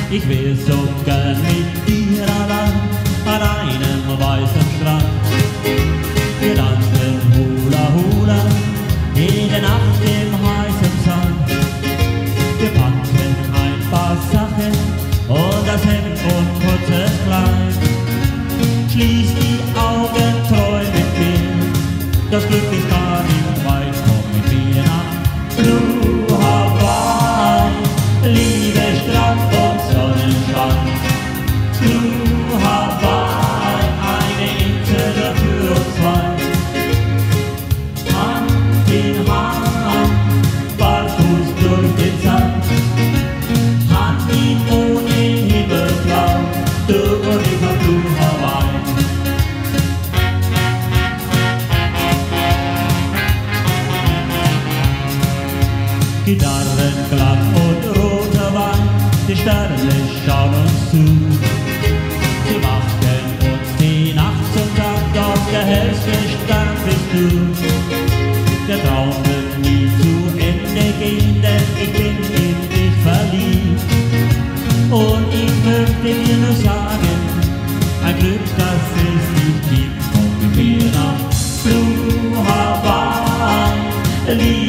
Ich wär so gern mit dir allein an einem weißen Strand. Wir tanzen Hula Hula jede Nacht im heißen Sand. Wir packen ein paar Sachen und das Hemd und kurzes Kleid. Schließ die Augen, träum mit mir, das Glück ist gar nicht weit. Komm mit mir nach Blue Hawaii, Liebe, Strand und Sonnenschein. Blue Hawaii, eine Insel für uns zwei. Hand in Hand, barfuß durch den Sand. Hand in ohne Himmelblau, du und ich auf Blue Hawaii. Gitarren glatt und roter Wein, die Sterne schauen uns zu. Sie machen uns die Nacht zum Tag, doch der hellste Stern bist du. Der Traum wird nie zu Ende gehen, denn ich bin in dich verliebt. Und ich möchte dir nur sagen, ein Glück, das es nicht gibt. Komm mit mir nach Blue Hawaii,